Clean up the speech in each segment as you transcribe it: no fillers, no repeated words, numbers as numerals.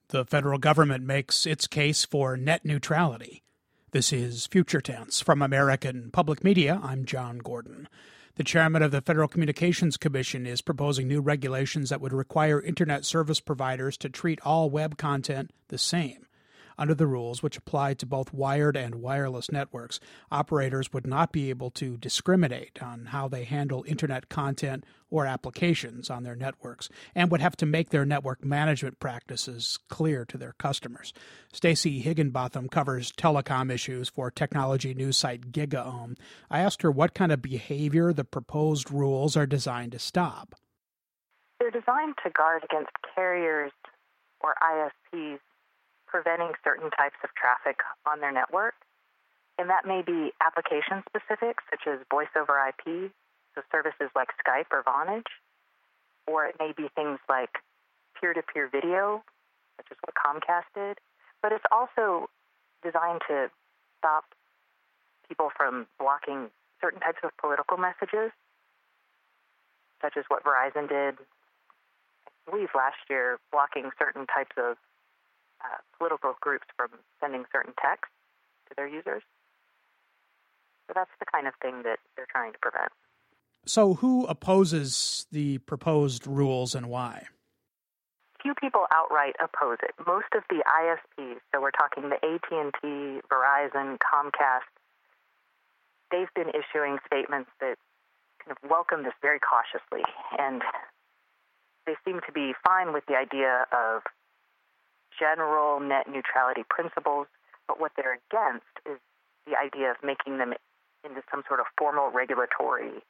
The federal government makes its case for net neutrality. This is Future Tense. From American Public Media, I'm John Gordon. The chairman of the Federal Communications Commission is proposing new regulations that would require Internet service providers to treat all web content the same. Under the rules, which apply to both wired and wireless networks, operators would not be able to discriminate on how they handle Internet content or applications on their networks, and would have to make their network management practices clear to their customers. Stacey Higginbotham covers telecom issues for technology news site GigaOM. I asked her what kind of behavior the proposed rules are designed to stop. They're designed to guard against carriers or ISPs preventing certain types of traffic on their network. And that may be application specific, such as voice over IP, so services like Skype or Vonage, or it may be things like peer-to-peer video, such as what Comcast did. But it's also designed to stop people from blocking certain types of political messages, such as what Verizon did, I believe last year, blocking certain types of political groups from sending certain texts to their users. So that's the kind of thing that they're trying to prevent. So who opposes the proposed rules and why? Few people outright oppose it. Most of the ISPs, so we're talking the AT&T, Verizon, Comcast, they've been issuing statements that kind of welcome this very cautiously. And they seem to be fine with the idea of general net neutrality principles, but what they're against is the idea of making them into some sort of formal regulation.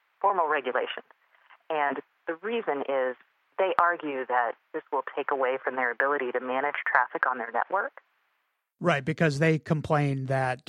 And the reason is they argue that this will take away from their ability to manage traffic on their network. Right, because they complain that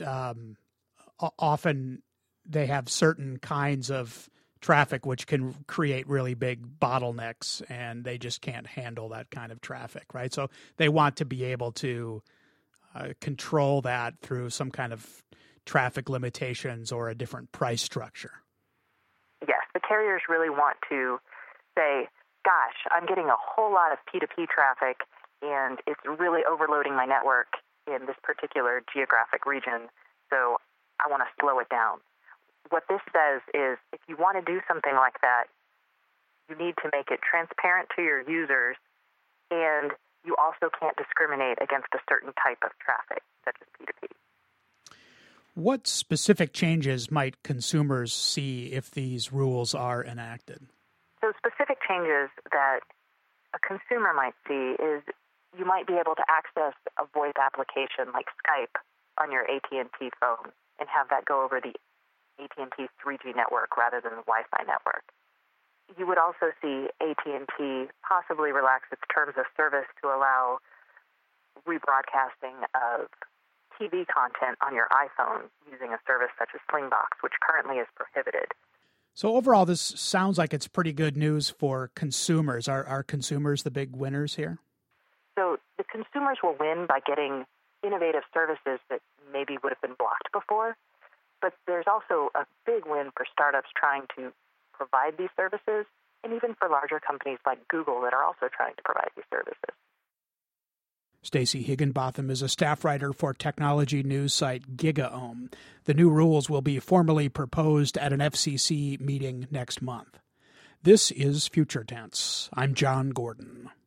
often they have certain kinds of traffic which can create really big bottlenecks, and they just can't handle that kind of traffic, right? So they want to be able to control that through some kind of traffic limitations or a different price structure. Yes, the carriers really want to say, gosh, I'm getting a whole lot of P2P traffic, and it's really overloading my network in this particular geographic region, so I want to slow it down. What this says is if you want to do something like that, you need to make it transparent to your users, and you also can't discriminate against a certain type of traffic, such as P2P. What specific changes might consumers see if these rules are enacted? So specific changes that a consumer might see is you might be able to access a voice application like Skype on your AT&T phone and have that go over the AT&T's 3G network rather than the Wi-Fi network. You would also see AT&T possibly relax its terms of service to allow rebroadcasting of TV content on your iPhone using a service such as Slingbox, which currently is prohibited. So overall, this sounds like it's pretty good news for consumers. Are consumers the big winners here? So the consumers will win by getting innovative services that maybe would have been blocked before. But there's also a big win for startups trying to provide these services, and even for larger companies like Google that are also trying to provide these services. Stacey Higginbotham is a staff writer for technology news site GigaOM. The new rules will be formally proposed at an FCC meeting next month. This is Future Tense. I'm John Gordon.